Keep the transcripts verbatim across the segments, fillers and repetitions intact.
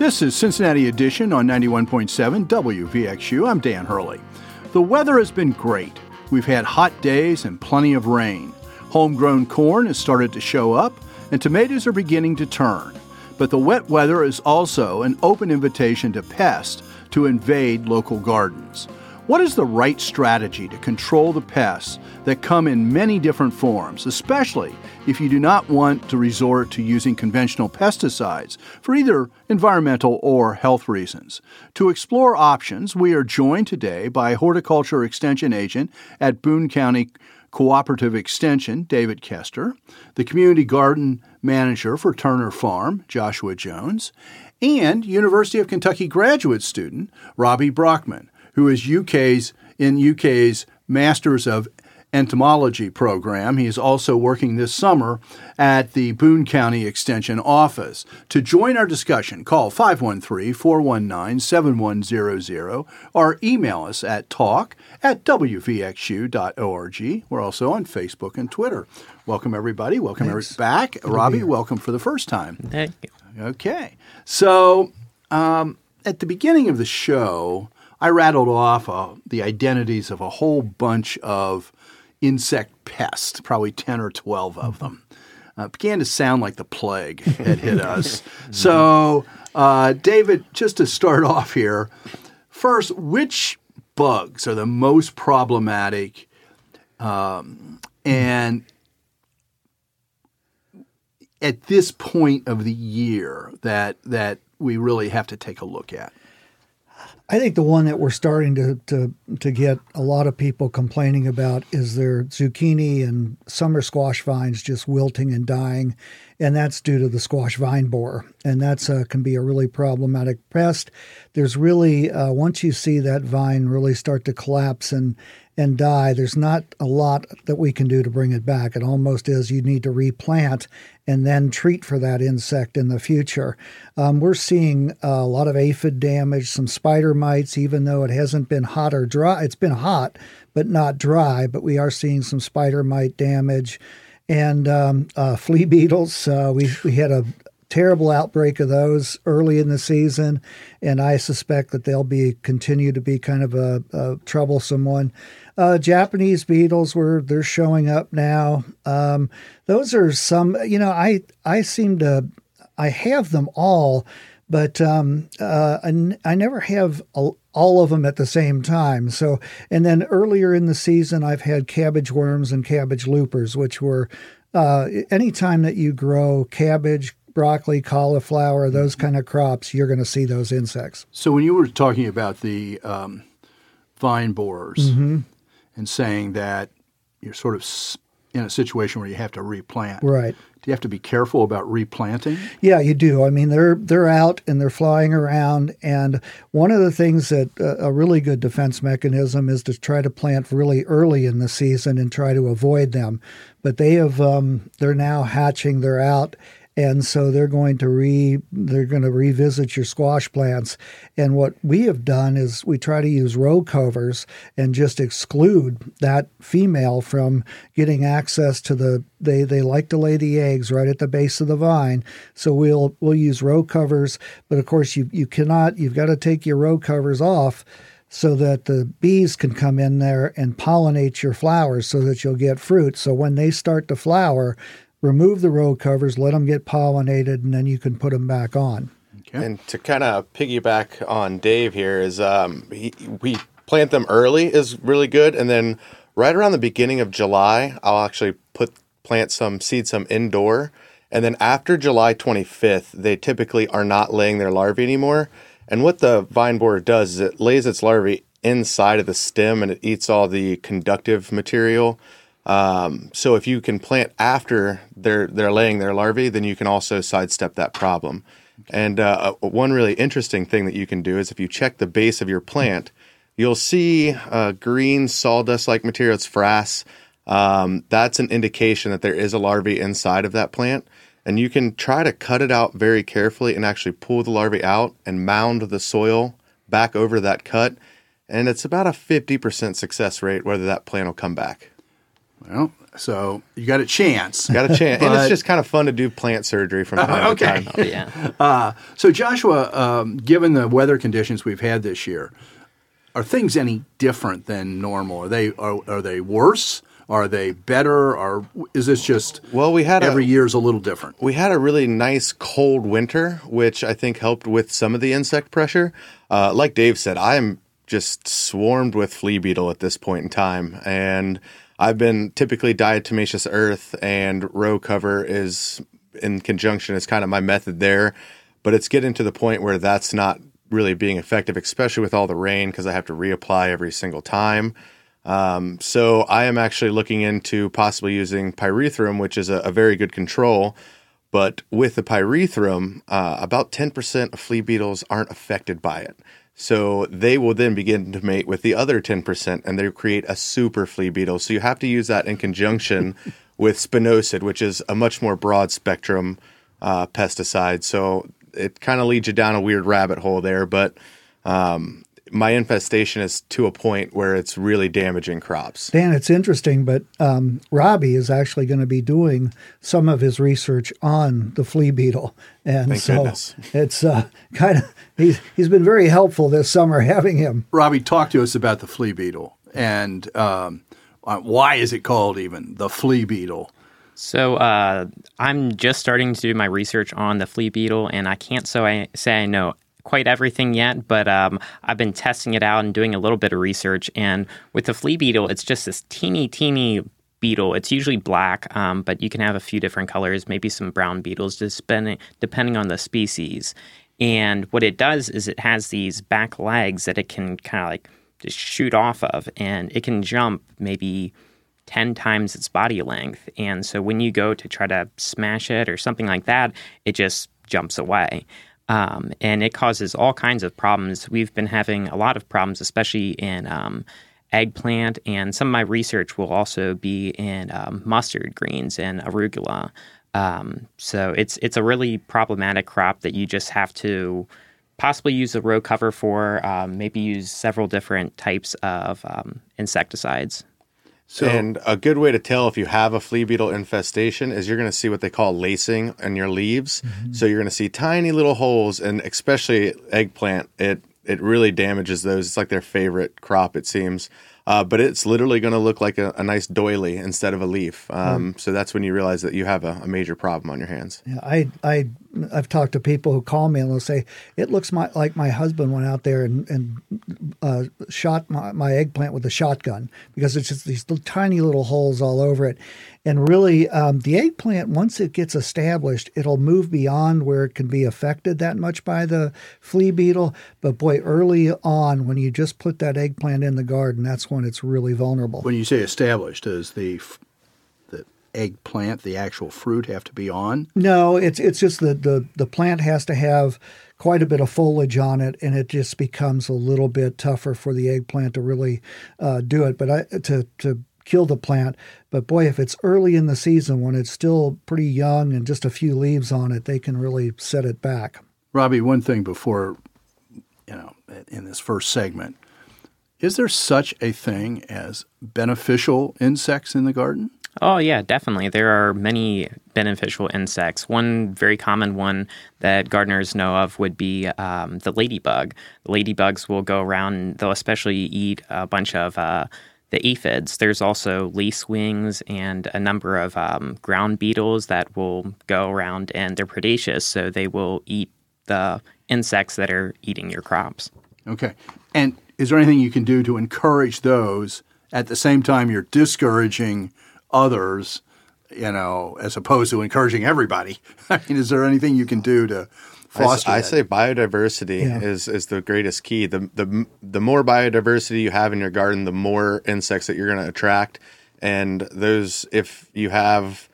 This is Cincinnati Edition on ninety-one point seven W V X U. I'm Dan Hurley. The weather has been great. We've had hot days and plenty of rain. Homegrown corn has started to show up, and tomatoes are beginning to turn. But the wet weather is also an open invitation to pests to invade local gardens. What is the right strategy to control the pests that come in many different forms, especially if you do not want to resort to using conventional pesticides for either environmental or health reasons? To explore options, we are joined today by Horticulture Extension Agent at Boone County Cooperative Extension, David Kester, the Community Garden Manager for Turner Farm, Joshua Jones, and University of Kentucky graduate student, Robbie Brockman, who is U K's in U K's Masters of Entomology program. He is also working this summer at the Boone County Extension office. To join our discussion, call five one three, four one nine, seven one zero zero or email us at talk at w v x u dot org. We're also on Facebook and Twitter. Welcome, everybody. Welcome everybody back. Good Robbie, welcome for the first time. Thank you. Okay. So um, at the beginning of the show, I rattled off uh, the identities of a whole bunch of insect pests, probably ten or twelve of them. Uh, it began to sound like the plague had hit us. So, uh, David, just to start off here, first, which bugs are the most problematic um, and at this point of the year that that we really have to take a look at? I think the one that we're starting to, to to get a lot of people complaining about is their zucchini and summer squash vines just wilting and dying, and that's due to the squash vine borer, and that's uh, can be a really problematic pest. There's really uh, once you see that vine really start to collapse and and die, there's not a lot that we can do to bring it back. It almost is you need to replant and then treat for that insect in the future. Um, we're seeing a lot of aphid damage, some spider mites, even though it hasn't been hot or dry. It's been hot, but not dry, but we are seeing some spider mite damage. And um, uh, flea beetles, uh, we, we had a terrible outbreak of those early in the season, and I suspect that they'll be continue to be kind of a, a troublesome one. Uh, Japanese beetles, were they're showing up now. Um, those are some, you know, I I seem to, I have them all, but um, uh, I, I never have a, all of them at the same time. So, and then earlier in the season, I've had cabbage worms and cabbage loopers, which were uh, anytime that you grow cabbage, broccoli, cauliflower, those kind of crops, you're going to see those insects. So when you were talking about the um, vine borers Mm-hmm. and saying that you're sort of in a situation where you have to replant, right? Do you have to be careful about replanting? Yeah, you do. I mean, they're they're out and they're flying around, and one of the things that uh, a really good defense mechanism is to try to plant really early in the season and try to avoid them. But they have um, they're now hatching. They're out. And so they're going to re they're going to revisit your squash plants. And what we have done is we try to use row covers and just exclude that female from getting access to the they they like to lay the eggs right at the base of the vine. So we'll we'll use row covers, but of course you you cannot you've got to take your row covers off so that the bees can come in there and pollinate your flowers so that you'll get fruit. So when they start to flower, remove the row covers, let them get pollinated, and then you can put them back on. Okay. And to kind of piggyback on Dave here is um, he, we plant them early is really good, and then right around the beginning of July, I'll actually put plant some seed some indoor, and then after July twenty-fifth, they typically are not laying their larvae anymore. And what the vine borer does is it lays its larvae inside of the stem, and it eats all the conductive material. Um, so if you can plant after they're they're laying their larvae, then you can also sidestep that problem. And uh, one really interesting thing that you can do is if you check the base of your plant, you'll see uh, green sawdust-like material. It's frass. Um, that's an indication that there is a larvae inside of that plant. And you can try to cut it out very carefully and actually pull the larvae out and mound the soil back over that cut. And it's about a fifty percent success rate whether that plant will come back. Well, so you got a chance. Got a chance. And But- it's just kind of fun to do plant surgery from time okay. to time. Oh, yeah. Uh, so, Joshua, um, given the weather conditions we've had this year, are things any different than normal? Are they are, are they worse? Are they better? Or is this just Well, we had every a, year's a little different? We had a really nice cold winter, which I think helped with some of the insect pressure. Uh, like Dave said, I'm just swarmed with flea beetle at this point in time. And I've been typically diatomaceous earth, and row cover is in conjunction is kind of my method there. But it's getting to the point where that's not really being effective, especially with all the rain, because I have to reapply every single time. Um, so I am actually looking into possibly using pyrethrum, which is a, a very good control. But with the pyrethrum, uh, about ten percent of flea beetles aren't affected by it. So they will then begin to mate with the other ten percent, and they create a super flea beetle. So you have to use that in conjunction with spinosad, which is a much more broad spectrum uh, pesticide. So it kind of leads you down a weird rabbit hole there. But um, my infestation is to a point where it's really damaging crops. Dan, it's interesting, but um, Robbie is actually going to be doing some of his research on the flea beetle, and Thank so goodness. it's uh, kind of he's he's been very helpful this summer having him. Robbie, talk to us about the flea beetle and um, uh, why is it called even the flea beetle? So uh, I'm just starting to do my research on the flea beetle, and I can't so I say I know quite everything yet, but um, I've been testing it out and doing a little bit of research. And with the flea beetle, it's just this teeny, teeny beetle. It's usually black, um, but you can have a few different colors, maybe some brown beetles, just depending, depending on the species. And what it does is it has these back legs that it can kind of like just shoot off of, and it can jump maybe ten times its body length. And so when you go to try to smash it or something like that, it just jumps away. Um, and it causes all kinds of problems. We've been having a lot of problems, especially in um, eggplant, and some of my research will also be in um, mustard greens and arugula. Um, so it's it's a really problematic crop that you just have to possibly use a row cover for, um, maybe use several different types of um, insecticides. So, And a good way to tell if you have a flea beetle infestation is you're going to see what they call lacing in your leaves. Mm-hmm. So you're going to see tiny little holes, and especially eggplant, it it really damages those. It's like their favorite crop, it seems. Uh, but it's literally going to look like a, a nice doily instead of a leaf. Um, mm. So that's when you realize that you have a, a major problem on your hands. Yeah, I, I, I've talked to people who call me and they'll say, it looks my, like my husband went out there and, and uh, shot my, my eggplant with a shotgun, because it's just these little, tiny little holes all over it. And really, um, the eggplant, once it gets established, it'll move beyond where it can be affected that much by the flea beetle. But boy, early on, when you just put that eggplant in the garden, that's when it's really vulnerable. when you say established, does the the eggplant, the actual fruit, have to be on? No, it's it's just the, the, the plant has to have quite a bit of foliage on it, and it just becomes a little bit tougher for the eggplant to really uh, do it. But I, to to kill the plant. But boy, if it's early in the season when it's still pretty young and just a few leaves on it, they can really set it back. Robbie, one thing before, you know, in this first segment, is there such a thing as beneficial insects in the garden? Oh, yeah, definitely. There are many beneficial insects. One very common one that gardeners know of would be um, the ladybug. The ladybugs will go around and they'll especially eat a bunch of uh, the aphids. There's also lacewings and a number of um, ground beetles that will go around, and they're predaceous, so they will eat the insects that are eating your crops. Okay. And is there anything you can do to encourage those at the same time you're discouraging others, you know, as opposed to encouraging everybody? I mean, is there anything you can do to foster I, I that? say biodiversity Yeah. is, is the greatest key. The, the the more biodiversity you have in your garden, the more insects that you're going to attract. And those, if you have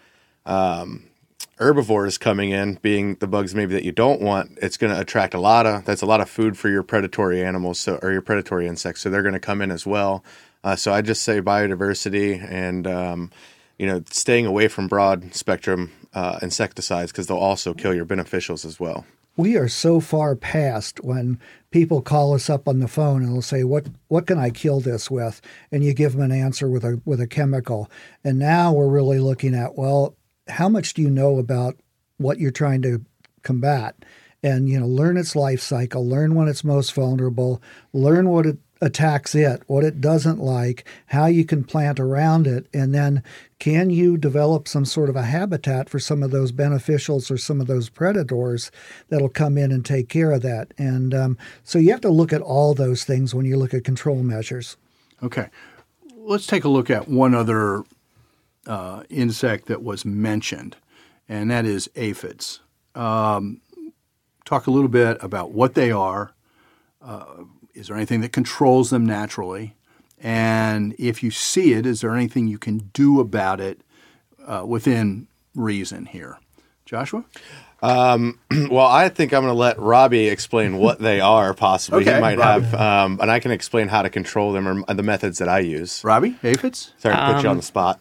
um, herbivores coming in, being the bugs maybe that you don't want, it's going to attract a lot of, that's a lot of food for your predatory animals, so or your predatory insects. So they're going to come in as well. Uh, so I just say biodiversity and, um, you know, staying away from broad spectrum uh, insecticides, because they'll also kill your beneficials as well. we are so far past when people call us up on the phone and they'll say, what what can I kill this with? And you give them an answer with a with a chemical. And now we're really looking at, well, how much do you know about what you're trying to combat? And, you know, learn its life cycle, learn when it's most vulnerable, learn what it attacks it, what it doesn't like, how you can plant around it, and then can you develop some sort of a habitat for some of those beneficials or some of those predators that'll come in and take care of that. And um, so you have to look at all those things when you look at control measures. Okay. Let's take a look at one other uh, insect that was mentioned, and that is aphids. Um, talk a little bit about what they are. Uh, is there anything that controls them naturally? And if you see it, is there anything you can do about it uh, within reason here? Joshua? Um, well, I think I'm going to let Robbie explain what they are, possibly. Okay, he might Robbie. have, um, and I can explain how to control them or the methods that I use. Robbie, aphids? Sorry to put Um, you on the spot.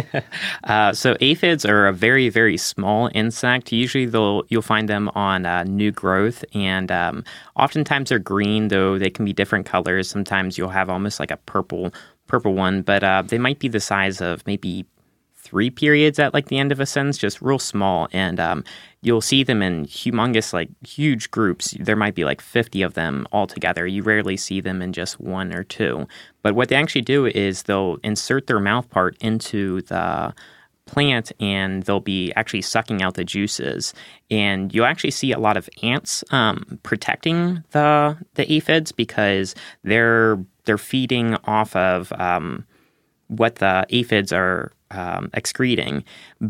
Uh, so aphids are a very, very small insect. Usually they'll you'll find them on uh, new growth, and um, oftentimes they're green, though they can be different colors. Sometimes you'll have almost like a purple purple one, but uh, they might be the size of maybe three periods at like the end of a sentence, just real small. And um, you'll see them in humongous, like huge groups. There might be like fifty of them all together. You rarely see them in just one or two. But what they actually do is they'll insert their mouth part into the plant and they'll be actually sucking out the juices. And you'll actually see a lot of ants um, protecting the the aphids because they're they're feeding off of um, what the aphids are um, excreting.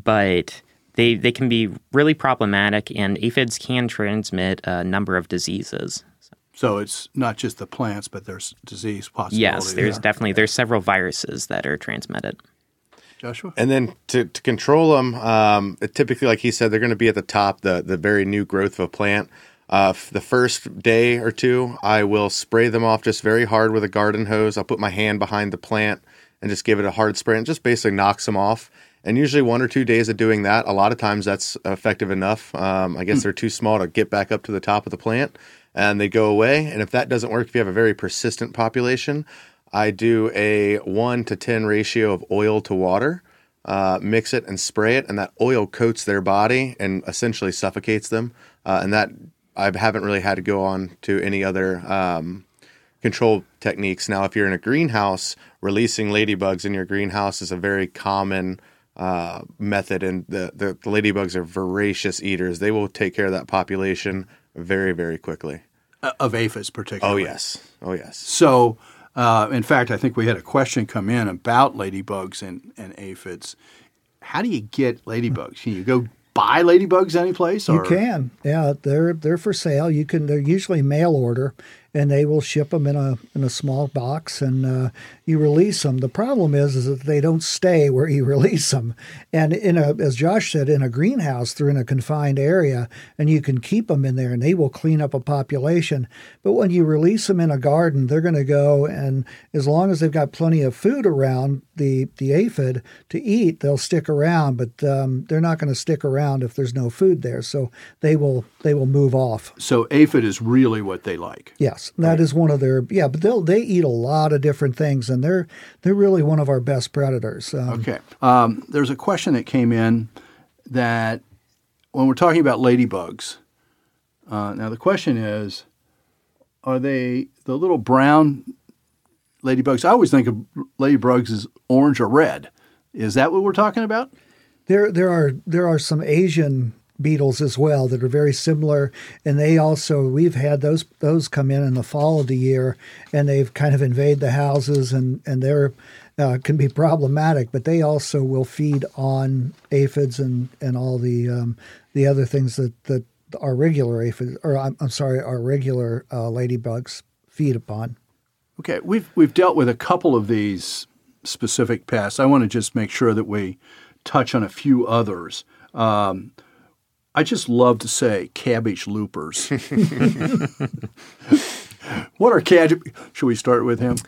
But they they can be really problematic, and aphids can transmit a number of diseases. So it's not just the plants, but there's disease possibility. Yes, there's there. definitely there's several viruses that are transmitted. Joshua? And then to, to control them, um, typically, like he said, they're going to be at the top, the, the very new growth of a plant. Uh, the first day or two, I will spray them off just very hard with a garden hose. I'll put my hand behind the plant and just give it a hard spray and just basically knocks them off. And usually one or two days of doing that, a lot of times that's effective enough. Um, I guess Hmm. they're too small to get back up to the top of the plant, and they go away. And if that doesn't work, if you have a very persistent population, I do a one to ten ratio of oil to water, uh, mix it and spray it, and that oil coats their body and essentially suffocates them. Uh, and that I haven't really had to go on to any other um, control techniques. Now, if you're in a greenhouse, releasing ladybugs in your greenhouse is a very common uh, method, and the, the, the ladybugs are voracious eaters. They will take care of that population very, very quickly. Uh, of aphids Oh, particularly. yes. Oh, yes. So, uh, in fact, I think we had a question come in about ladybugs and, and aphids. How do you get ladybugs? Can you go buy ladybugs anyplace? You Or? can, yeah. They're they're for sale. You can. They're usually mail order, and they will ship them in a in a small box, and uh, you release them. The problem is, is that they don't stay where you release them. And in a, as Josh said, in a greenhouse, they're in a confined area, and you can keep them in there, and they will clean up a population. But when you release them in a garden, they're going to go, and as long as they've got plenty of food around the the aphid to eat, they'll stick around. But um, they're not going to stick around if there's no food there. So they will they will move off. So aphid is really what they like. Yes, that is one of their yeah. But they'll they eat a lot of different things, and they're they're really one of our best predators. Um, Okay. Um, there's a question that came in that when we're talking about ladybugs, uh, now the question is, are they the little brown ladybugs? I always think of ladybugs as orange or red. Is that what we're talking about? There there are there are some Asian beetles as well that are very similar, and they also we've had those those come in in the fall of the year, and they've kind of invade the houses, and and they're uh, can be problematic, but they also will feed on aphids and and all the um, the other things that that our regular aphids or I'm, I'm sorry our regular uh, ladybugs feed upon. Okay, we've we've dealt with a couple of these specific pests. I want to just make sure that we touch on a few others. Um, I just love to say cabbage loopers. What are cabbage? Should we start with him?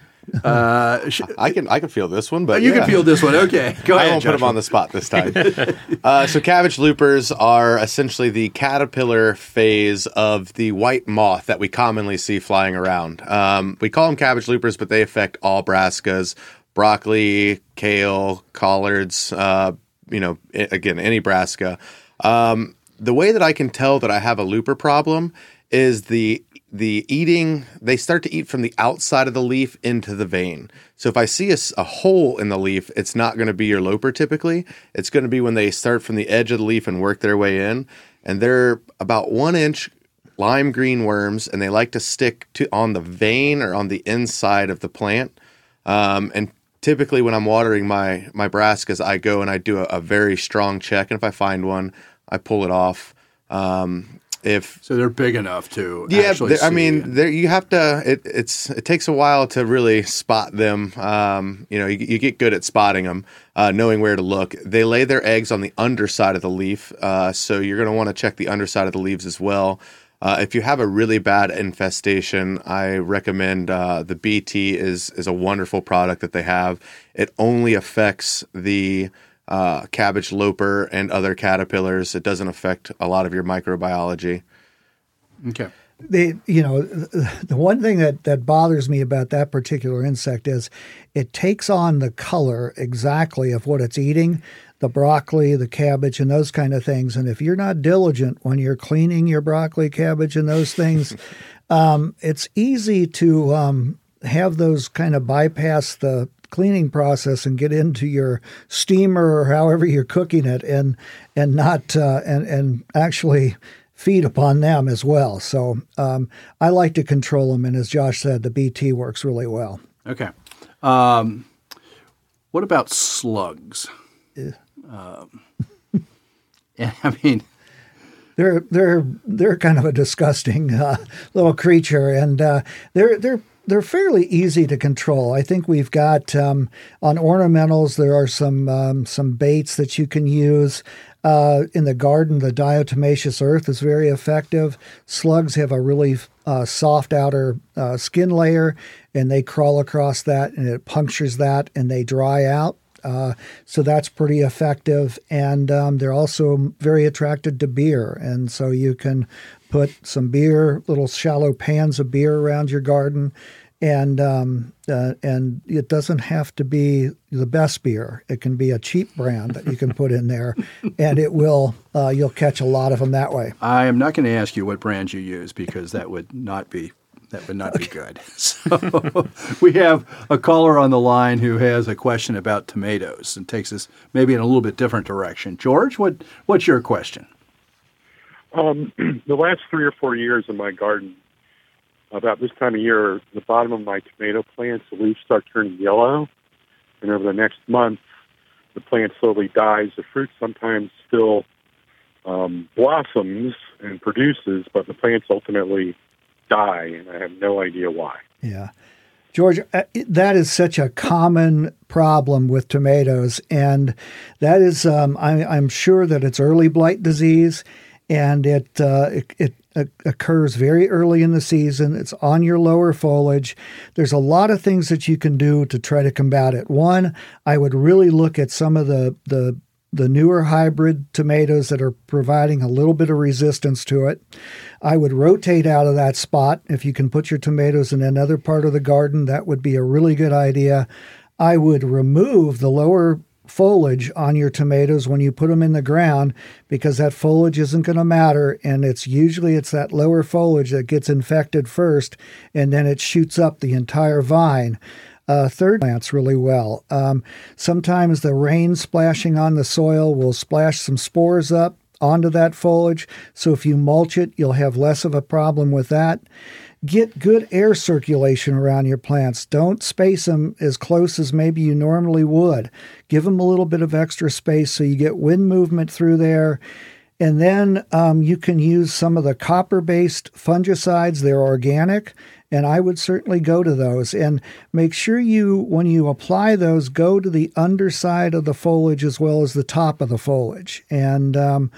Uh, sh- I can I can feel this one, but you yeah. can feel this one. Okay, go ahead. I won't Joshua. put him on the spot this time. uh, so cabbage loopers are essentially the caterpillar phase of the white moth that we commonly see flying around. Um, we call them cabbage loopers, but they affect all brassicas, broccoli, kale, collards. Uh, you know, I- again, any brassica. Um, the way that I can tell that I have a looper problem is the the eating, they start to eat from the outside of the leaf into the vein. So if I see a, a hole in the leaf, it's not going to be your loper typically. It's going to be when they start from the edge of the leaf and work their way in. And they're about one inch lime green worms, and they like to stick to on the vein or on the inside of the plant. Um, and typically when I'm watering my, my brassicas, I go and I do a, a very strong check. And if I find one, I pull it off. Um, If So they're big enough to yeah, actually I see. mean, there you have to. It, it's it takes a while to really spot them. Um, you know, you, you get good at spotting them, uh, knowing where to look. They lay their eggs on the underside of the leaf, uh, so you're going to want to check the underside of the leaves as well. Uh, if you have a really bad infestation, I recommend uh, the B T is is a wonderful product that they have. It only affects the Uh, cabbage loper and other caterpillars. It doesn't affect a lot of your microbiology. Okay. They, you know, the one thing that, that bothers me about that particular insect is it takes on the color exactly of what it's eating, the broccoli, the cabbage, and those kind of things. And if you're not diligent when you're cleaning your broccoli, cabbage, and those things, um, it's easy to um, have those kind of bypass the cleaning process and get into your steamer or however you're cooking it, and and not uh, and and actually feed upon them as well. So um, I like to control them, and as Josh said, the B T works really well. Okay. Um, what about slugs? Yeah. Um, I mean, they're they're they're kind of a disgusting uh, little creature, and uh, they're they're. They're fairly easy to control. I think we've got um, on ornamentals, there are some um, some baits that you can use. Uh, in the garden, the diatomaceous earth is very effective. Slugs have a really uh, soft outer uh, skin layer, and they crawl across that, and it punctures that, and they dry out. Uh, so that's pretty effective. And um, they're also very attracted to beer. And so you can put some beer, little shallow pans of beer around your garden. And um, uh, and it doesn't have to be the best beer. It can be a cheap brand that you can put in there, and it will uh, you'll catch a lot of them that way. I am not going to ask you what brand you use, because that would not be that would not be good. So we have a caller on the line who has a question about tomatoes and takes us maybe in a little bit different direction. George, what what's your question? Um, the last three or four years in my garden, about this time of year, the bottom of my tomato plants, the leaves start turning yellow. And over the next month, the plant slowly dies. The fruit sometimes still um, blossoms and produces, but the plants ultimately die, and I have no idea why. Yeah. George, that is such a common problem with tomatoes. And that is, um, I, I'm sure that it's early blight disease, and it, uh, it, it occurs very early in the season. It's on your lower foliage. There's a lot of things that you can do to try to combat it. One, I would really look at some of the, the, the newer hybrid tomatoes that are providing a little bit of resistance to it. I would rotate out of that spot. If you can put your tomatoes in another part of the garden, that would be a really good idea. I would remove the lower foliage on your tomatoes when you put them in the ground, because that foliage isn't going to matter, and it's usually it's that lower foliage that gets infected first, and then it shoots up the entire vine. Uh, third, plants really well. Um, sometimes the rain splashing on the soil will splash some spores up onto that foliage, so if you mulch it, you'll have less of a problem with that. Get good air circulation around your plants. Don't space them as close as maybe you normally would. Give them a little bit of extra space so you get wind movement through there. And then um, you can use some of the copper-based fungicides. They're organic, and I would certainly go to those. And make sure you, when you apply those, go to the underside of the foliage as well as the top of the foliage. And um,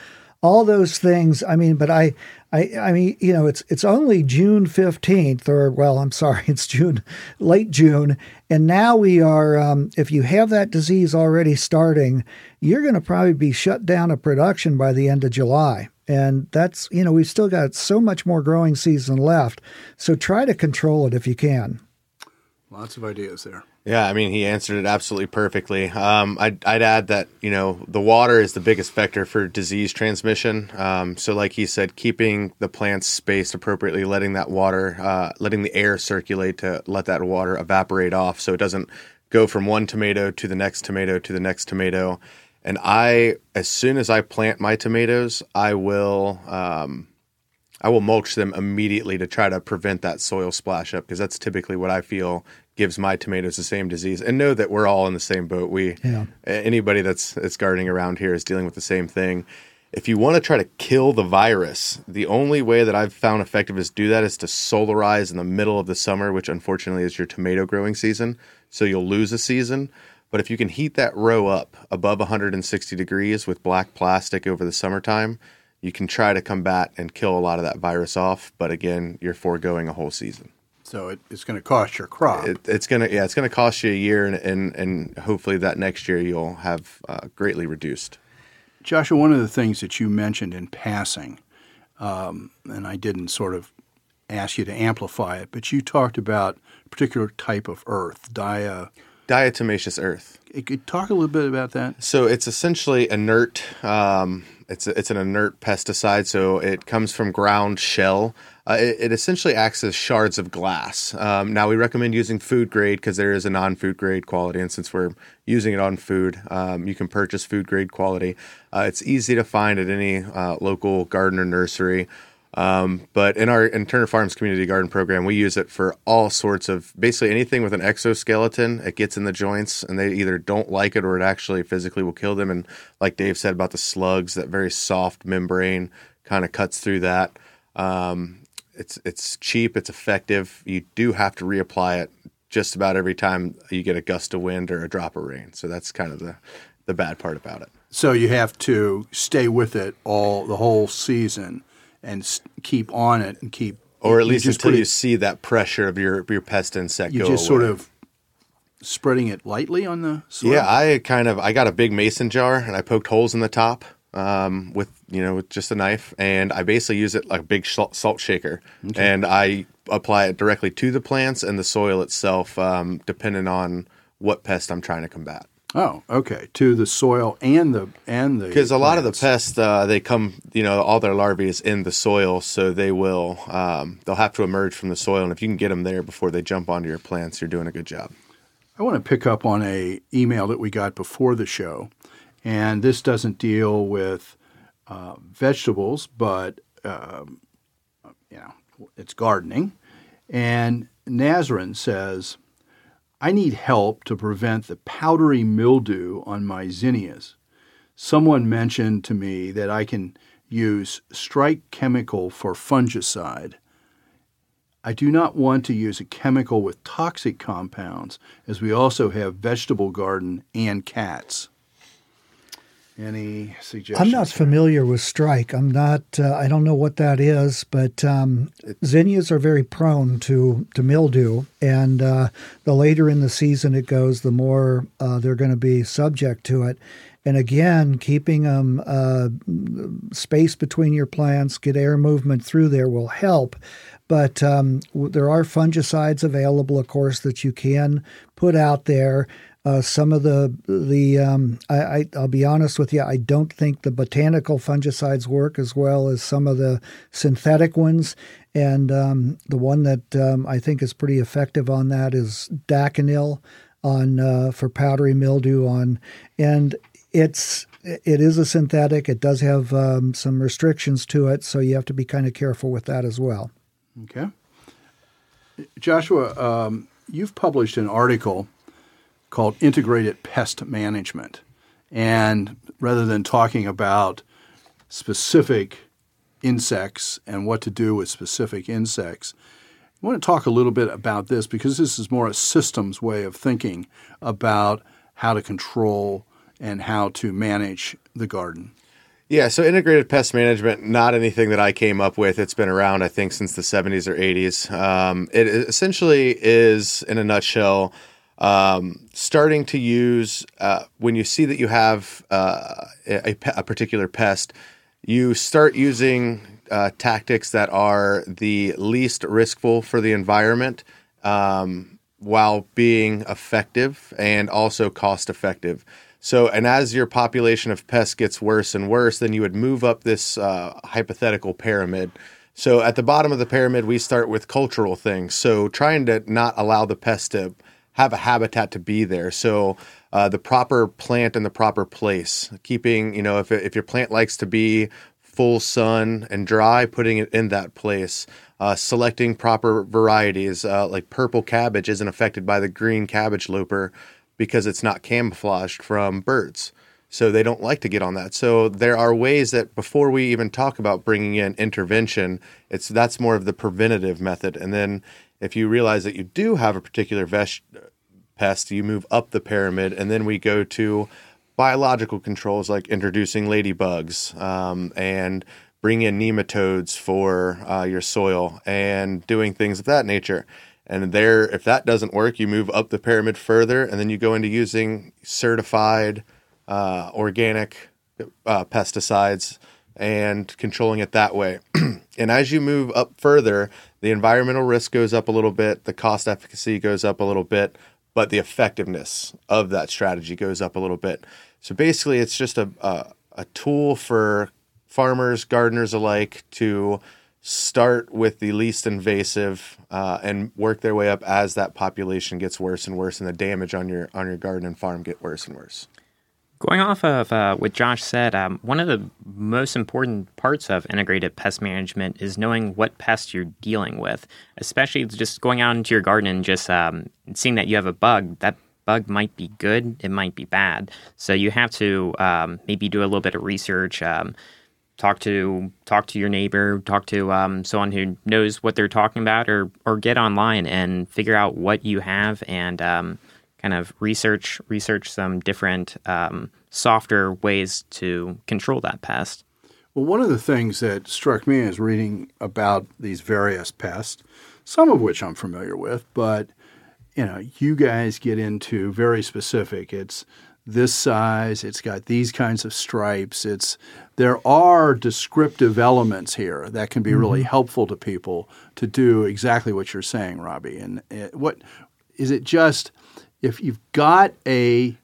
all those things. I mean, but I, I, I mean, you know, it's it's only June fifteenth, or well, I'm sorry, it's June, late June, and now we are. Um, if you have that disease already starting, you're going to probably be shut down of production by the end of July. And that's, you know, we've still got so much more growing season left. So try to control it if you can. Lots of ideas there. Yeah, I mean, he answered it absolutely perfectly. Um, I'd, I'd add that, you know, the water is the biggest vector for disease transmission. Um, so like he said, keeping the plants spaced appropriately, letting that water, uh, letting the air circulate to let that water evaporate off so it doesn't go from one tomato to the next tomato to the next tomato. And I, as soon as I plant my tomatoes, I will um, I will mulch them immediately to try to prevent that soil splash up, because that's typically what I feel gives my tomatoes the same disease. And know that we're all in the same boat. We yeah. Anybody that's that's gardening around here is dealing with the same thing. If you want to try to kill the virus, the only way that I've found effective is do that is to solarize in the middle of the summer, which unfortunately is your tomato growing season. So you'll lose a season. But if you can heat that row up above one hundred sixty degrees with black plastic over the summertime, you can try to combat and kill a lot of that virus off. But again, you're foregoing a whole season. So it, it's going to cost your crop. It, it's going to, yeah, it's going to cost you a year, and, and, and hopefully that next year you'll have uh, greatly reduced. Joshua, one of the things that you mentioned in passing, um, and I didn't sort of ask you to amplify it, but you talked about a particular type of earth, dia. Diatomaceous earth. Could you talk a little bit about that? So it's essentially inert. Um, it's a, it's an inert pesticide. So it comes from ground shell. Uh, it, it essentially acts as shards of glass. Um, now we recommend using food grade because there is a non-food grade quality, and since we're using it on food, um, you can purchase food grade quality. Uh, it's easy to find at any uh, local garden or nursery. Um, but in our in Turner Farms Community Garden Program, we use it for all sorts of, basically anything with an exoskeleton. It gets in the joints and they either don't like it or it actually physically will kill them. And like Dave said about the slugs, that very soft membrane kind of cuts through that. Um, it's it's cheap, it's effective. You do have to reapply it just about every time you get a gust of wind or a drop of rain. So that's kind of the, the bad part about it. So you have to stay with it all the whole season and keep on it and keep, or at least until you see that pressure of your your pest insect go away. You just sort of spreading it lightly on the soil? Yeah, I kind of I got a big mason jar and I poked holes in the top um, with you know with just a knife, and I basically use it like a big salt shaker, okay. And I apply it directly to the plants and the soil itself, um, depending on what pest I'm trying to combat. Oh, okay. To the soil and the and the because a lot of the pests uh, they come, you know, all their larvae is in the soil, so they will um, they'll have to emerge from the soil, and if you can get them there before they jump onto your plants, you're doing a good job. I want to pick up on a email that we got before the show, and this doesn't deal with uh, vegetables, but um, you know, it's gardening. And Nazarene says, I need help to prevent the powdery mildew on my zinnias. Someone mentioned to me that I can use Strike Chemical for fungicide. I do not want to use a chemical with toxic compounds, as we also have vegetable garden and cats. Any suggestions? I'm not familiar with Strike. I'm not. Uh, I don't know what that is, but um, zinnias are very prone to to mildew, and uh, the later in the season it goes, the more uh, they're going to be subject to it. And again, keeping them uh, space between your plants, get air movement through there will help. But um, there are fungicides available, of course, that you can put out there. Uh, some of the the um, I, I I'll be honest with you, I don't think the botanical fungicides work as well as some of the synthetic ones. And um, the one that um, I think is pretty effective on that is Daconil on uh, for powdery mildew on, and it's it is a synthetic. It does have um, some restrictions to it, so you have to be kind of careful with that as well. Okay, Joshua, um, you've published an article called Integrated Pest Management. And rather than talking about specific insects and what to do with specific insects, I want to talk a little bit about this because this is more a systems way of thinking about how to control and how to manage the garden. Yeah, so integrated pest management, not anything that I came up with. It's been around, I think, since the seventies or eighties. Um, it essentially is, in a nutshell, um, starting to use, uh, when you see that you have uh, a, a particular pest, you start using uh, tactics that are the least riskful for the environment, um, while being effective and also cost effective. So, and as your population of pests gets worse and worse, then you would move up this uh, hypothetical pyramid. So at the bottom of the pyramid, we start with cultural things. So trying to not allow the pest to have a habitat to be there. So uh, the proper plant in the proper place, keeping, you know, if, if your plant likes to be full sun and dry, putting it in that place. Uh, selecting proper varieties, uh, like purple cabbage isn't affected by the green cabbage looper because it's not camouflaged from birds. So they don't like to get on that. So there are ways that before we even talk about bringing in intervention, it's that's more of the preventative method. And then if you realize that you do have a particular ves- pest, you move up the pyramid, and then we go to biological controls like introducing ladybugs um, and bring in nematodes for uh, your soil and doing things of that nature. And there, if that doesn't work, you move up the pyramid further, and then you go into using certified uh, organic uh, pesticides and controlling it that way. And as you move up further, the environmental risk goes up a little bit, the cost efficacy goes up a little bit, but the effectiveness of that strategy goes up a little bit. So basically, it's just a a, a tool for farmers, gardeners alike to start with the least invasive uh, and work their way up as that population gets worse and worse, and the damage on your on your garden and farm get worse and worse. Going off of uh, what Josh said, um, one of the most important parts of integrated pest management is knowing what pests you're dealing with, especially just going out into your garden and just um, seeing that you have a bug. That bug might be good, it might be bad. So you have to um, maybe do a little bit of research, um, Talk to talk to your neighbor, talk to um, someone who knows what they're talking about, or or get online and figure out what you have and um, kind of research research some different um, softer ways to control that pest. Well, one of the things that struck me as reading about these various pests, some of which I'm familiar with, but you know, you guys get into very specific. It's this size, it's got these kinds of stripes. It's there are descriptive elements here that can be mm-hmm. really helpful to people to do exactly what you're saying, Robbie. And it, what is it just if you've got a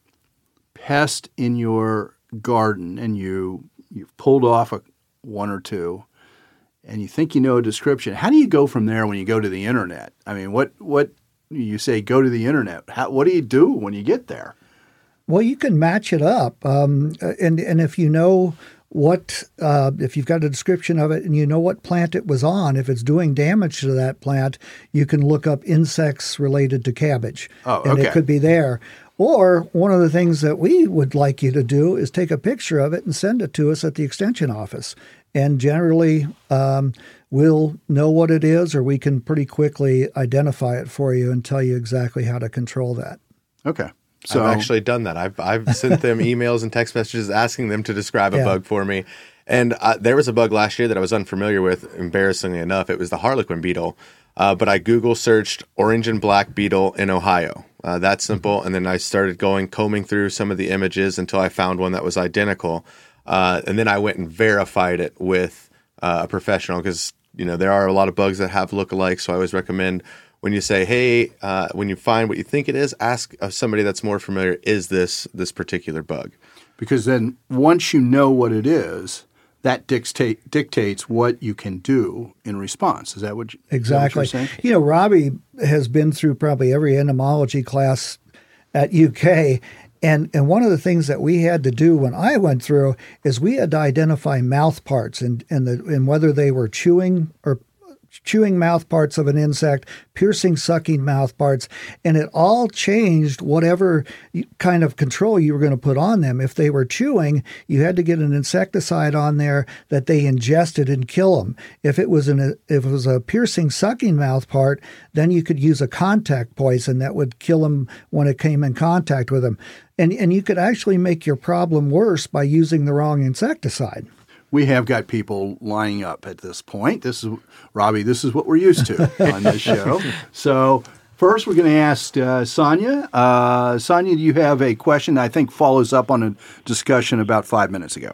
pest in your garden and you you've pulled off a one or two and you think you know a description, how do you go from there when you go to the internet? I mean, what what you say go to the internet. How, what do you do when you get there? Well, you can match it up, um, and and if you know what, uh, if you've got a description of it and you know what plant it was on, if it's doing damage to that plant, you can look up insects related to cabbage, oh, and okay. it could be there. Or one of the things that we would like you to do is take a picture of it and send it to us at the extension office, and generally um, we'll know what it is, or we can pretty quickly identify it for you and tell you exactly how to control that. Okay. So I've actually done that. I've I've sent them emails and text messages asking them to describe a yeah. bug for me. And uh, there was a bug last year that I was unfamiliar with, embarrassingly enough. It was the harlequin beetle. Uh, but I Google searched orange and black beetle in Ohio. Uh, that simple. And then I started going, combing through some of the images until I found one that was identical. Uh, and then I went and verified it with uh, a professional because, you know, there are a lot of bugs that have lookalikes. So I always recommend when you say, hey, uh, when you find what you think it is, ask uh, somebody that's more familiar, is this this particular bug? Because then once you know what it is, that dictate, dictates what you can do in response. Is that what, you, exactly. is that what you're saying? You know, Robbie has been through probably every entomology class at U K, and and one of the things that we had to do when I went through is we had to identify mouth parts and and the and whether they were chewing or chewing mouth parts of an insect, piercing, sucking mouth parts, and it all changed whatever kind of control you were going to put on them. If they were chewing, you had to get an insecticide on there that they ingested and kill them. If it was an if it was a piercing, sucking mouth part, then you could use a contact poison that would kill them when it came in contact with them. And and you could actually make your problem worse by using the wrong insecticide. We have got people lining up at this point. This is, Robbie, this is what we're used to on this show. So first we're going to ask uh, Sonia. Uh, Sonia, do you have a question that I think follows up on a discussion about five minutes ago?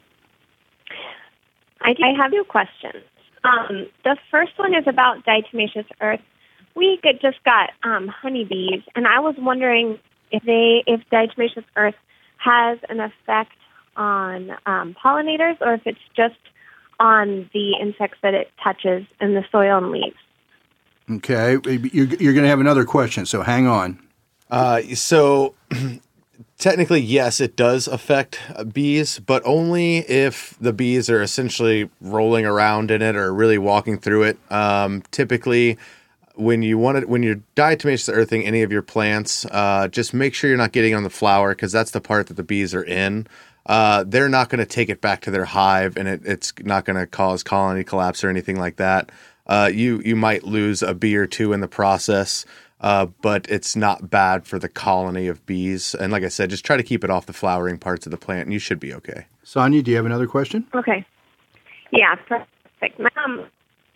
I, I have two questions. Um, the first one is about diatomaceous earth. We get, just got um, honeybees, and I was wondering if they, if diatomaceous earth has an effect on um, pollinators, or if it's just on the insects that it touches in the soil and leaves. Okay, you're, you're going to have another question, so hang on. Uh, so technically, yes, it does affect bees, but only if the bees are essentially rolling around in it or really walking through it. Um, typically, when you want it, when you're diatomaceous earthing any of your plants, uh, just make sure you're not getting on the flower, because that's the part that the bees are in. Uh, they're not going to take it back to their hive, and it, it's not going to cause colony collapse or anything like that. Uh, you you might lose a bee or two in the process, uh, but it's not bad for the colony of bees. And like I said, just try to keep it off the flowering parts of the plant, and you should be okay. Sonia, do you have another question? Okay. Yeah, perfect. Um,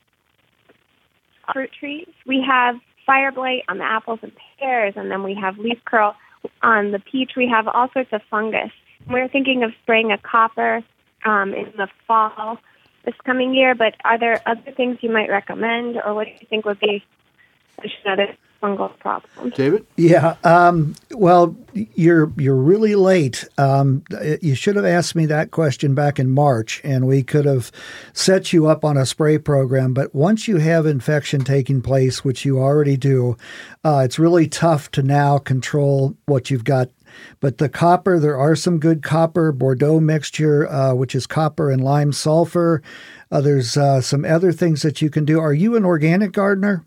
fruit trees. We have fire blight on the apples and pears, and then we have leaf curl on the peach. We have all sorts of fungus. We're thinking of spraying a copper um, in the fall this coming year, but are there other things you might recommend, or what do you think would be another fungal problem? David? Yeah. Um, well, you're you're really late. Um, you should have asked me that question back in March, and we could have set you up on a spray program. But once you have infection taking place, which you already do, uh, it's really tough to now control what you've got. But the copper, there are some good copper Bordeaux mixture, uh, which is copper and lime sulfur. Uh, there's uh, some other things that you can do. Are you an organic gardener?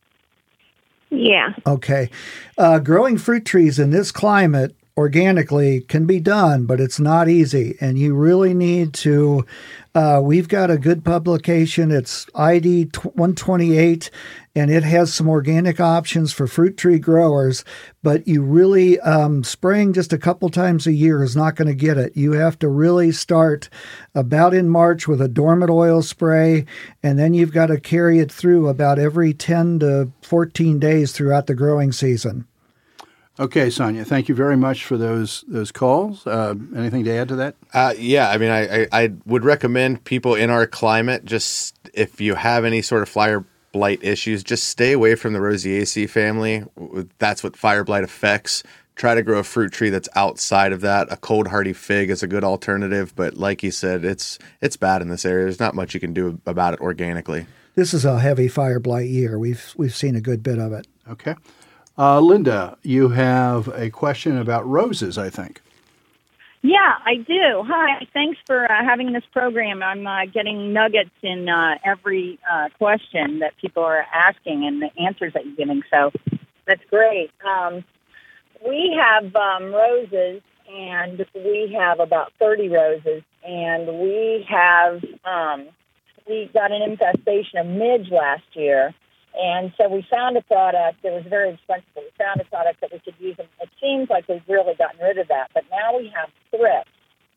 Yeah. Okay. Uh, growing fruit trees in this climate organically can be done, but it's not easy. And you really need to, uh, we've got a good publication. It's I D one twenty-eight, and it has some organic options for fruit tree growers, but you really, um, spraying just a couple times a year is not going to get it. You have to really start about in March with a dormant oil spray, and then you've got to carry it through about every ten to fourteen days throughout the growing season. Okay, Sonia, thank you very much for those those calls. Uh, anything to add to that? Uh, yeah, I mean, I, I, I would recommend people in our climate, just if you have any sort of fire blight issues, just stay away from the Rosaceae family. That's what fire blight affects. Try to grow a fruit tree that's outside of that. A cold hardy fig is a good alternative, but like you said, it's it's bad in this area. There's not much you can do about it organically. This is a heavy fire blight year. We've we've seen a good bit of it. Okay. Uh, Linda, you have a question about roses, I think. Yeah, I do. Hi, thanks for uh, having this program. I'm uh, getting nuggets in uh, every uh, question that people are asking and the answers that you're giving, so that's great. Um, we have um, roses, and we have about thirty roses, and we have um, we got an infestation of midge last year. And so we found a product that was very expensive. We found a product that we could use. And it seems like we've really gotten rid of that. But now we have thrips.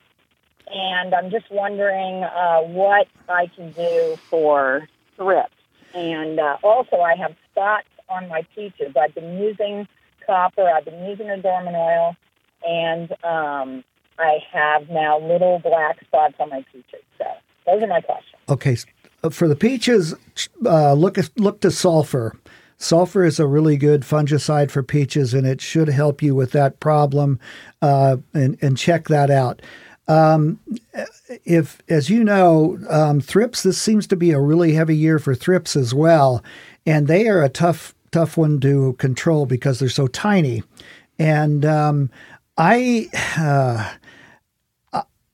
And I'm just wondering uh, what I can do for thrips. And uh, also I have spots on my peaches. I've been using copper. I've been using a dormant oil. And um, I have now little black spots on my peaches. So those are my questions. Okay. For the peaches, uh, look look to sulfur. Sulfur is a really good fungicide for peaches, and it should help you with that problem. Uh, and, and check that out. Um, if, as you know, um, thrips. This seems to be a really heavy year for thrips as well, and they are a tough tough one to control because they're so tiny. And um, I. Uh,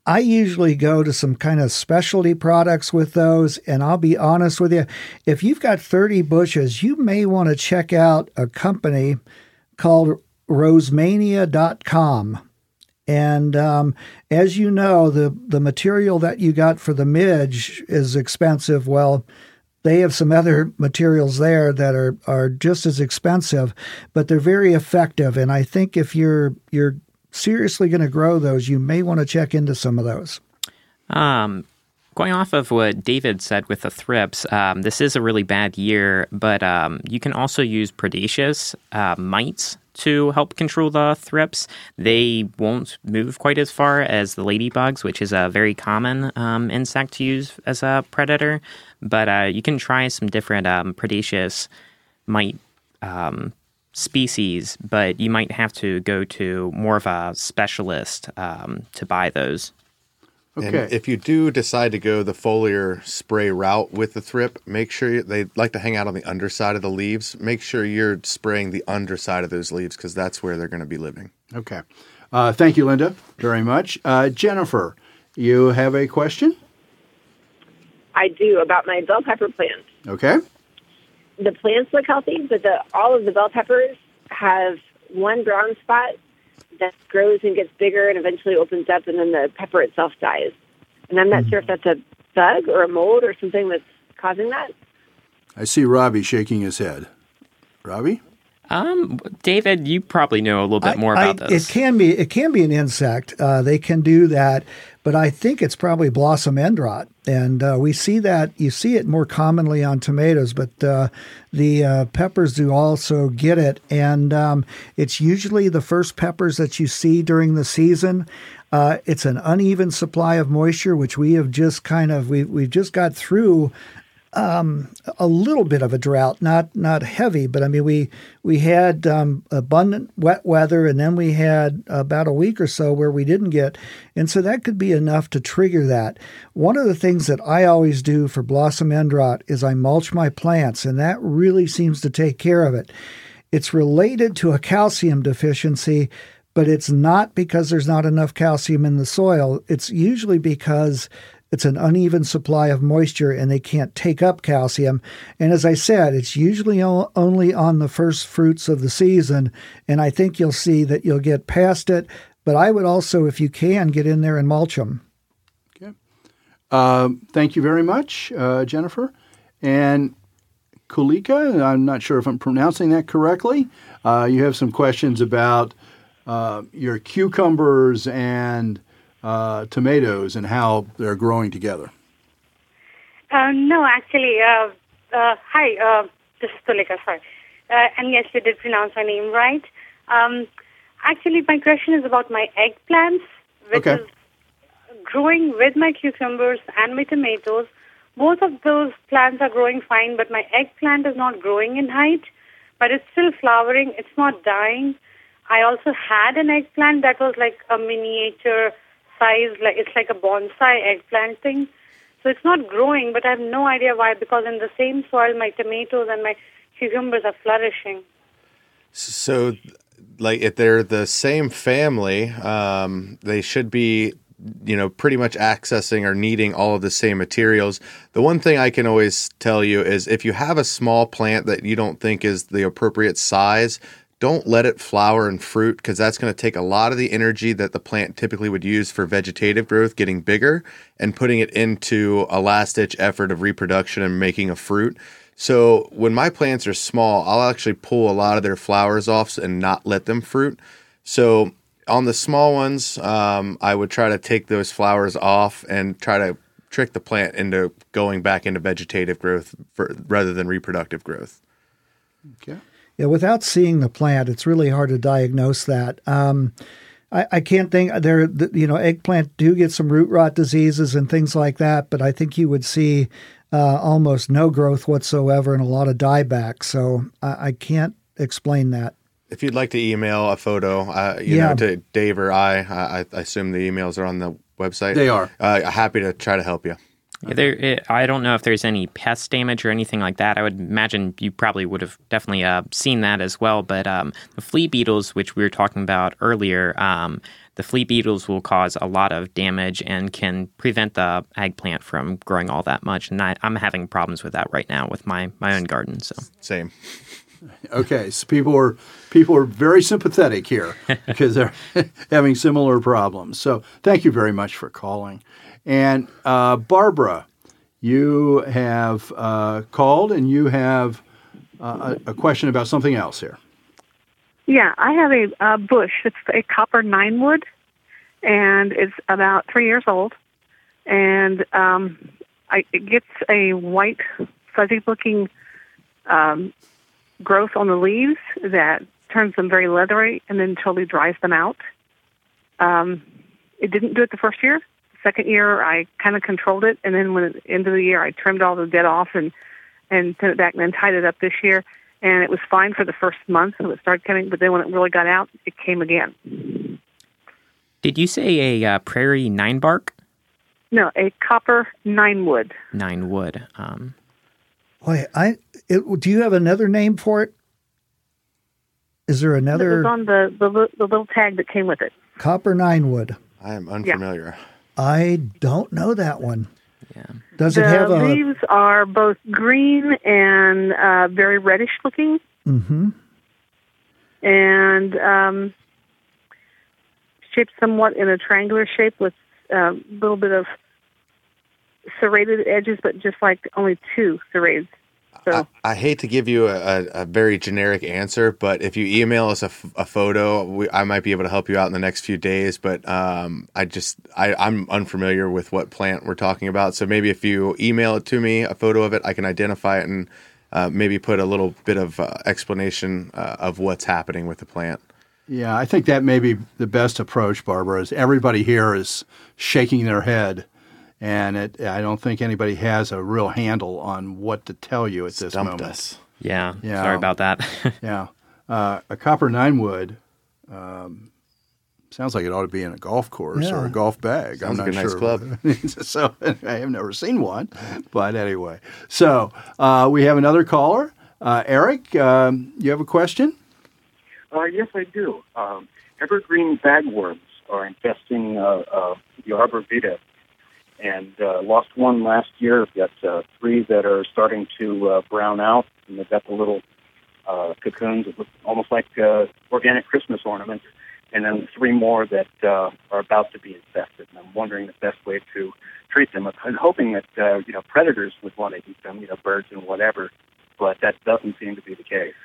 I usually go to some kind of specialty products with those, and I'll be honest with you, if you've got thirty bushes, you may want to check out a company called rosemania dot com. And um, as you know, the, the material that you got for the midge is expensive. Well, they have some other materials there that are, are just as expensive, but they're very effective. And I think if you're you're seriously going to grow those, you may want to check into some of those. Um, going off of what David said with the thrips, um, this is a really bad year, but um, you can also use predaceous uh, mites to help control the thrips. They won't move quite as far as the ladybugs, which is a very common um, insect to use as a predator. But uh, you can try some different um, predaceous mite um, species, but you might have to go to more of a specialist um, to buy those. Okay. And if you do decide to go the foliar spray route with the thrip, make sure you, they like to hang out on the underside of the leaves. Make sure you're spraying the underside of those leaves because that's where they're going to be living. Okay. Uh, thank you, Linda, very much. Uh, Jennifer, you have a question? I do, about my bell pepper plants. Okay. The plants look healthy, but the, all of the bell peppers have one brown spot that grows and gets bigger and eventually opens up, and then the pepper itself dies. And I'm not mm-hmm. sure if that's a bug or a mold or something that's causing that. I see Robbie shaking his head. Robbie? Um, David, you probably know a little bit more I, about I, this. It can be it can be an insect. Uh, they can do that, but I think it's probably blossom end rot, and uh, we see that you see it more commonly on tomatoes, but uh, the uh, peppers do also get it, and um, it's usually the first peppers that you see during the season. Uh, it's an uneven supply of moisture, which we have just kind of we we've just got through. Um, a little bit of a drought, not not heavy, but I mean we we had um, abundant wet weather, and then we had about a week or so where we didn't get, and so that could be enough to trigger that. One of the things that I always do for blossom end rot is I mulch my plants, and that really seems to take care of it. It's related to a calcium deficiency, but it's not because there's not enough calcium in the soil. It's usually because it's an uneven supply of moisture and they can't take up calcium. And as I said, it's usually only on the first fruits of the season. And I think you'll see that you'll get past it. But I would also, if you can, get in there and mulch them. Okay. Uh, thank you very much, uh, Jennifer. And Kulika, I'm not sure if I'm pronouncing that correctly. Uh, you have some questions about uh, your cucumbers and Uh, tomatoes and how they're growing together. Uh, no, actually, uh, uh, hi, uh, this is Tulika, sorry. Uh, and yes, you did pronounce my name right. Um, actually, my question is about my eggplants, which okay. is growing with my cucumbers and my tomatoes. Both of those plants are growing fine, but my eggplant is not growing in height, but it's still flowering. It's not dying. I also had an eggplant that was like a miniature size, like it's like a bonsai eggplant thing. So it's not growing, but I have no idea why, because in the same soil, my tomatoes and my cucumbers are flourishing. So, like, if they're the same family, um, they should be, you know, pretty much accessing or needing all of the same materials. The one thing I can always tell you is if you have a small plant that you don't think is the appropriate size, don't let it flower and fruit, because that's going to take a lot of the energy that the plant typically would use for vegetative growth getting bigger and putting it into a last-ditch effort of reproduction and making a fruit. So when my plants are small, I'll actually pull a lot of their flowers off and not let them fruit. So on the small ones, um, I would try to take those flowers off and try to trick the plant into going back into vegetative growth for, rather than reproductive growth. Okay. Yeah, without seeing the plant, it's really hard to diagnose that. Um, I, I can't think there. You know, eggplant do get some root rot diseases and things like that, but I think you would see uh, almost no growth whatsoever and a lot of dieback. So I, I can't explain that. If you'd like to email a photo, uh, you yeah. know, to Dave or I, I, I assume the emails are on the website. They are. Uh, happy to try to help you. Yeah, there, I don't know if there's any pest damage or anything like that. I would imagine you probably would have definitely uh, seen that as well. But um, the flea beetles, which we were talking about earlier, um, the flea beetles will cause a lot of damage and can prevent the eggplant from growing all that much. And I, I'm having problems with that right now with my, my own garden. So Same. Okay, so people are people are very sympathetic here because they're having similar problems. So thank you very much for calling. And uh, Barbara, you have uh, called and you have uh, a, a question about something else here. Yeah, I have a, a bush. It's a copper nine wood, and it's about three years old. And um, I, it gets a white, fuzzy-looking um, growth on the leaves that turns them very leathery and then totally dries them out. Um, it didn't do it the first year. The second year, I kind of controlled it, and then when at the end of the year, I trimmed all the dead off and, and sent it back and then tied it up this year. And it was fine for the first month, so it started coming, but then when it really got out, it came again. Did you say a uh, prairie nine bark? No, a copper nine wood. Nine wood. Um, Boy, I it, do you have another name for it? Is there another? It was on the, the the little tag that came with it. Copper nine wood. I am unfamiliar. Yeah. I don't know that one. Yeah. Does the it have a? The leaves are both green and uh, very reddish looking. Mm-hmm. And um, shaped somewhat in a triangular shape with a uh, little bit of serrated edges, but just like only two serrated. So I, I hate to give you a, a very generic answer, but if you email us a, f- a photo, we, I might be able to help you out in the next few days. But um, I just I, I'm unfamiliar with what plant we're talking about. So maybe if you email it to me, a photo of it, I can identify it and uh, maybe put a little bit of uh, explanation uh, of what's happening with the plant. Yeah, I think that may be the best approach, Barbara, is everybody here is shaking their head. And it, I don't think anybody has a real handle on what to tell you at this Stumped moment. us. yeah, Yeah. sorry about that. Yeah. Uh, a copper nine wood um, sounds like it ought to be in a golf course Yeah. or a golf bag. Sounds I'm like not a nice sure. club. So I have never seen one. But anyway. So uh, we have another caller. Uh, Eric, um, you have a question? Uh, yes, I do. Um, evergreen bagworms are infesting uh, uh, the arborvitae. And uh, lost one last year. I've got uh, three that are starting to uh, brown out, and they've got the little uh, cocoons that look almost like uh, organic Christmas ornaments, and then three more that uh, are about to be infested. And I'm wondering the best way to treat them. I'm hoping that uh, you know predators would want to eat them, you know, birds and whatever, but that doesn't seem to be the case.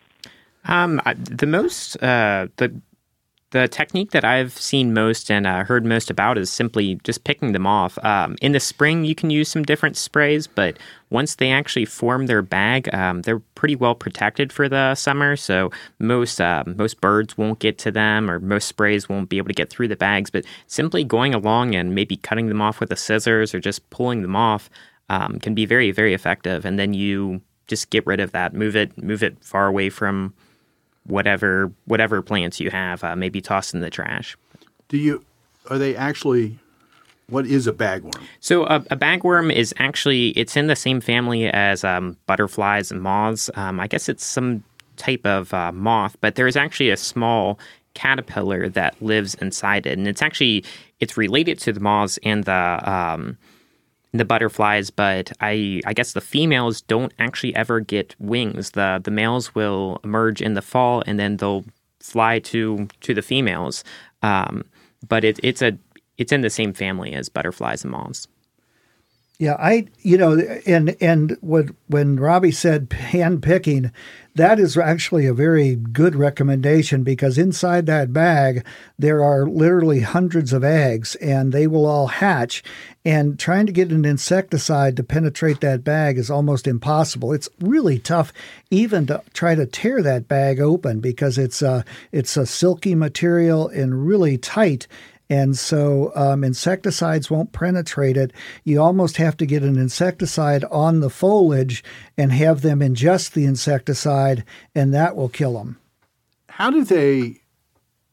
Um, I- the most uh, the The technique that I've seen most and uh, heard most about is simply just picking them off. Um, in the spring, you can use some different sprays, but once they actually form their bag, um, they're pretty well protected for the summer. So most uh, most birds won't get to them, or most sprays won't be able to get through the bags. But simply going along and maybe cutting them off with the scissors or just pulling them off um, can be very, very effective. And then you just get rid of that, move it, move it far away from whatever whatever plants you have, uh, maybe tossed in the trash. Do you? Are they actually? What is a bagworm? So a, a bagworm is actually, it's in the same family as um, butterflies and moths. Um, I guess it's some type of uh, moth, but there's actually a small caterpillar that lives inside it, and it's actually it's related to the moths and the um, the butterflies, but I, I guess the females don't actually ever get wings. The the males will emerge in the fall, and then they'll fly to to the females. Um, but it, it's a it's in the same family as butterflies and moths. Yeah, I you know, and and when when Robbie said hand picking, that is actually a very good recommendation, because inside that bag there are literally hundreds of eggs, and they will all hatch. And trying to get an insecticide to penetrate that bag is almost impossible. It's really tough even to try to tear that bag open, because it's a it's a silky material and really tight. And so um, insecticides won't penetrate it. You almost have to get an insecticide on the foliage and have them ingest the insecticide, and that will kill them. How do they?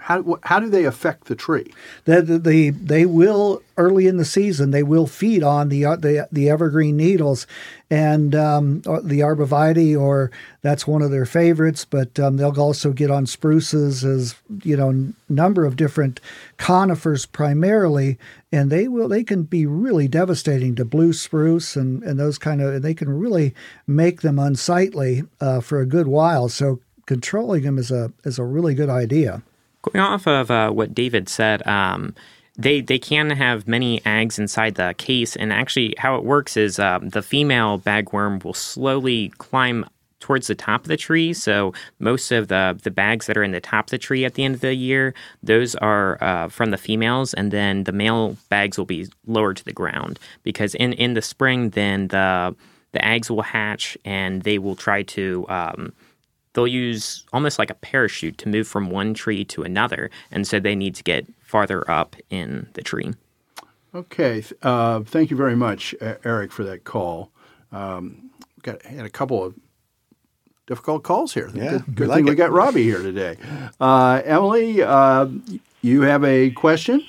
how how do they affect the tree? They, they, they will, early in the season, they will feed on the the, the evergreen needles and um, the arborvitae, or that's one of their favorites, but um, they'll also get on spruces, as you know, n- number of different conifers primarily, and they will they can be really devastating to blue spruce and, and those kind of, and they can really make them unsightly uh, for a good while. So controlling them is a is a really good idea. Going off of uh, what David said, um, they they can have many eggs inside the case, and actually how it works is um, the female bagworm will slowly climb towards the top of the tree. So most of the, the bags that are in the top of the tree at the end of the year, those are uh, from the females, and then the male bags will be lowered to the ground, because in, in the spring, then the the eggs will hatch, and they will try to um, they'll use almost like a parachute to move from one tree to another, and so they need to get farther up in the tree. Okay, uh, thank you very much, Eric, for that call. Um, got had a couple of difficult calls here. Yeah, good, good we like thing it. we got Robbie here today. Uh, Emily, uh, you have a question?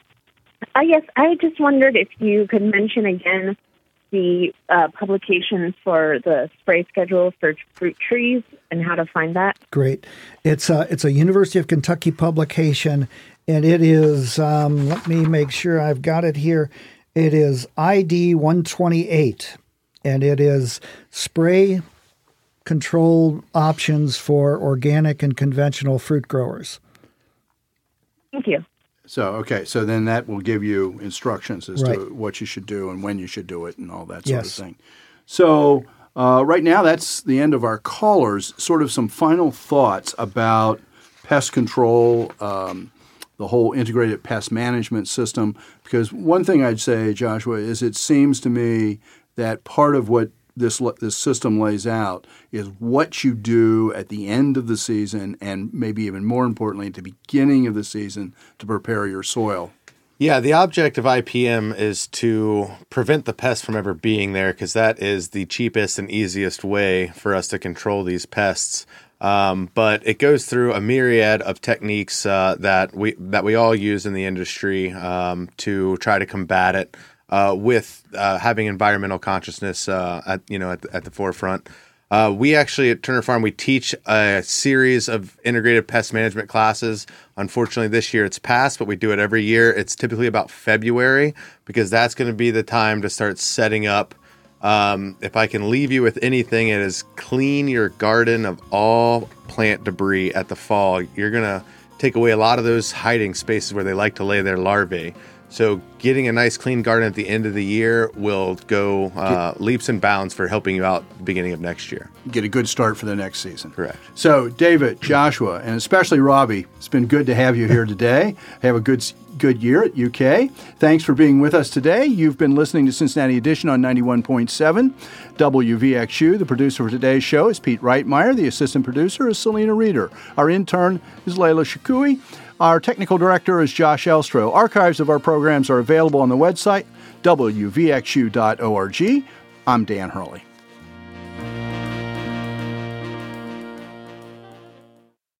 Uh, yes, I just wondered if you could mention again the uh, publications for the spray schedule for fruit trees and how to find that. Great. It's a, it's a University of Kentucky publication, and it is, um, let me make sure I've got it here. It is I D one twenty-eight, and it is spray control options for organic and conventional fruit growers. Thank you. So, okay, so then that will give you instructions as Right. to what you should do and when you should do it and all that sort Yes. of thing. So, uh, right now, that's the end of our callers. Sort of some final thoughts about pest control, um, the whole integrated pest management system. Because one thing I'd say, Joshua, is it seems to me that part of what this this system lays out is what you do at the end of the season, and maybe even more importantly, at the beginning of the season, to prepare your soil. Yeah, the object of I P M is to prevent the pest from ever being there, because that is the cheapest and easiest way for us to control these pests. Um, but it goes through a myriad of techniques uh, that we that we all use in the industry um, to try to combat it. Uh, with uh, having environmental consciousness, uh, at you know, at the, at the forefront, uh, we actually at Turner Farm we teach a series of integrated pest management classes. Unfortunately, this year it's passed, but we do it every year. It's typically about February, because that's going to be the time to start setting up. Um, if I can leave you with anything, it is clean your garden of all plant debris at the fall. You're going to take away a lot of those hiding spaces where they like to lay their larvae. So getting a nice clean garden at the end of the year will go uh, leaps and bounds for helping you out beginning of next year. Get a good start for the next season. Correct. So, David, Joshua, and especially Robbie, it's been good to have you here today. Have a good good year at U K. Thanks for being with us today. You've been listening to Cincinnati Edition on ninety-one point seven W V X U. The producer for today's show is Pete Reitmeyer. The assistant producer is Selena Reeder. Our intern is Layla Shakui. Our technical director is Josh Elstro. Archives of our programs are available on the website, w v x u dot org. I'm Dan Hurley.